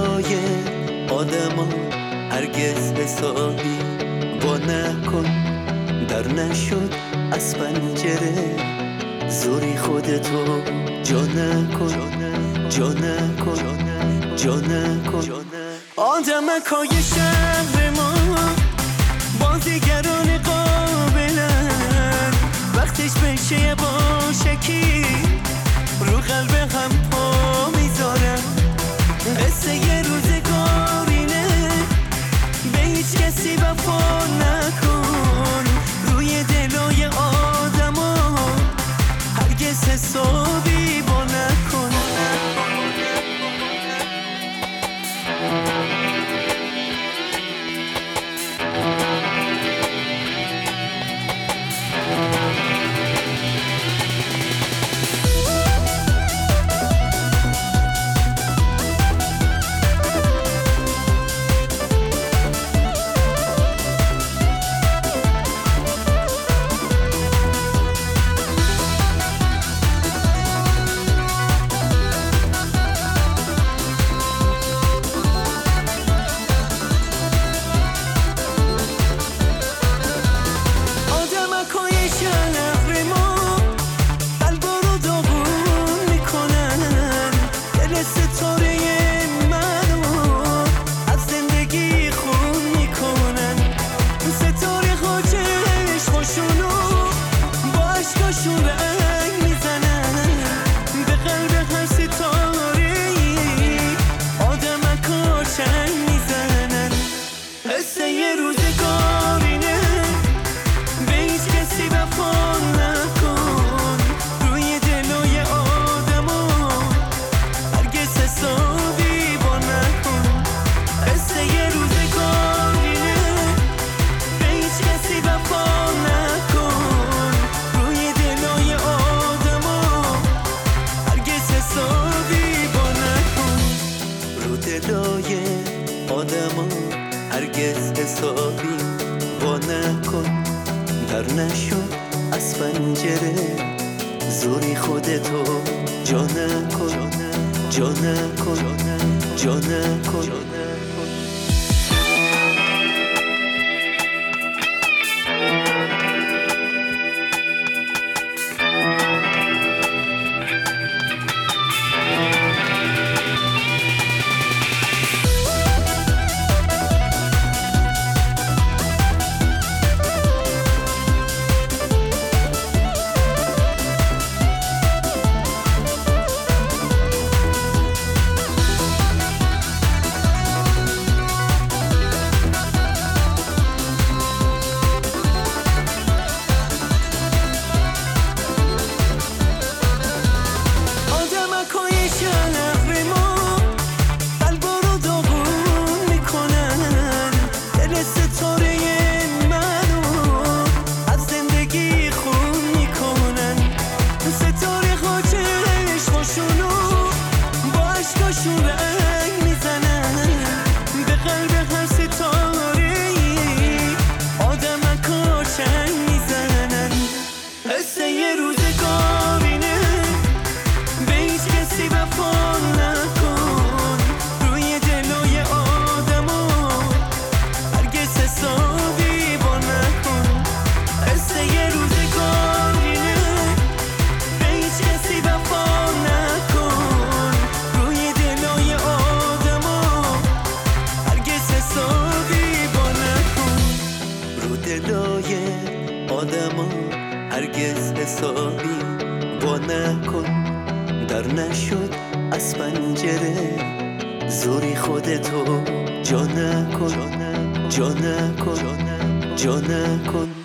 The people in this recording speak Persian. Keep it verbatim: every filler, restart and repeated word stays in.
دلای آدما هرگز حسابی با نکن. در نشد از پنجره زوری خودتو جا نکن، جا نکن، جا نکن. آدمکای شهر ما بازیگران قابلن، وقتش بشه باشکی رو قلب هم پا میذارن. قصه یه روزگارینه به هیچ کسی وفا نکن. روی دلای آدما هرگز حسابی با نکن. آدما هرگز حسابی با نکن. در نشد از پنجره زوری خودتو جا نکن، جا نکن، جا نکن. آدما هرگز حسابی با نکن. در نشد از پنجره زوری خودتو جا نکن، جا نکن، جا نکن.